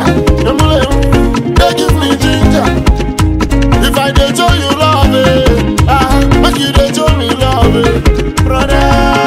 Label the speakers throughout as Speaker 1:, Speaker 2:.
Speaker 1: ginger. They give me ginger. If I dey show you love, make you dey show me love, brother.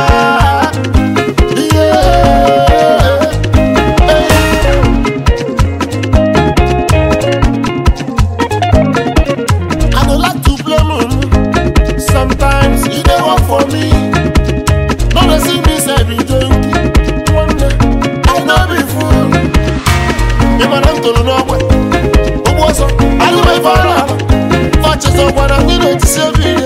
Speaker 1: I don't like to play mumu. Sometimes it dey work for me. No dey see me say be junkie. One day I no be fool. If I don't know no way, who was up? I do my father. Watches up when I need to save me.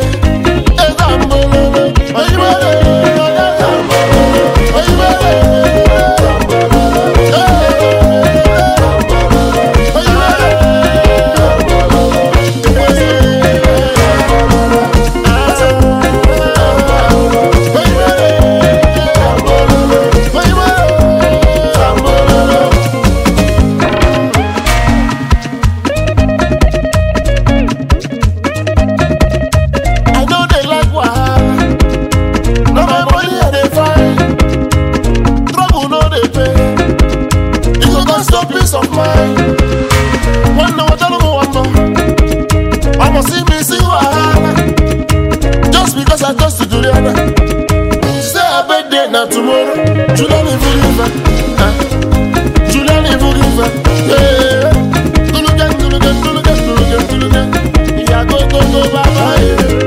Speaker 1: Peace of mind. One no tell me one more. I'ma see me see wahala. Just because I just to do the other. Say I birthday now tomorrow. Julian Ivugiva. Julian Ivugiva. Yeah. Tulugan. Yeah, go, bye bye.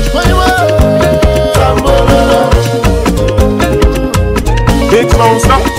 Speaker 2: Big Monster.